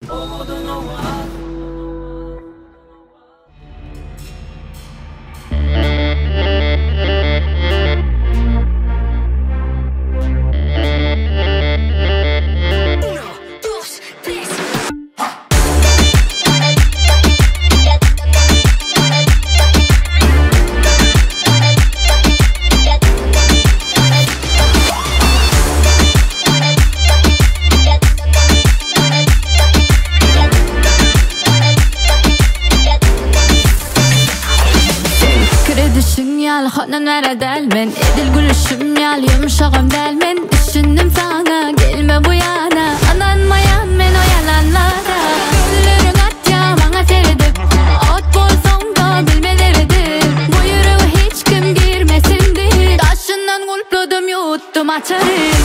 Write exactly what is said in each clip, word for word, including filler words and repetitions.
Yal honan vera delmen edil gülüşüm yal yumuşağım delmen düşündüm sana gelme bu yana ananmayan men o yalanlara güllerin at ya bana sevdim ot bolsam da bilmelerdim bu yüreğe hiç kim girmesin diye taşından kulpladım yuttum açarım.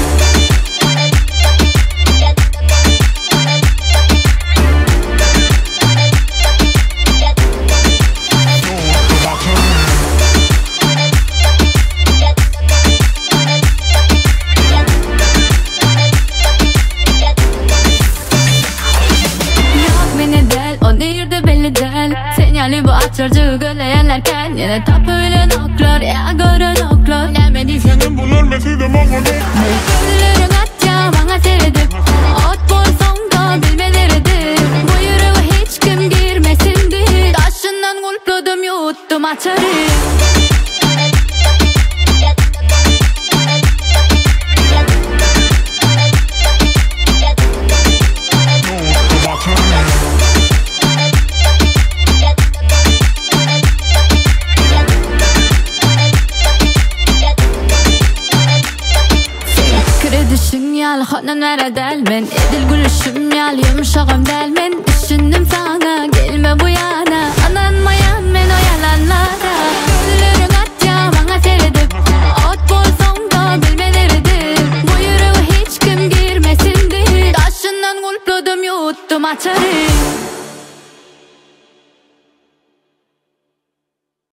Senyali bu açırcı gölleyenlerken yine tapıyla noklar ya görün oklar Nemedi senin bunlar mesleğim anladım Güllerin at ya bana sevdim ot bolsam da bilmelerdim bu yüreğe hiç kim girmesin diye taşından kulpladım yuttum açarım. Yal honan vera delmen edil gülüşüm yal yumuşağım delmen düşündüm sana gelme bu yana ananmayan men o yalanlara güllerin at ya bana sevdim ot bolsam da bilmelerdim bu yüreğe hiç kim girmesin diye taşından kulpladım yuttum açarım.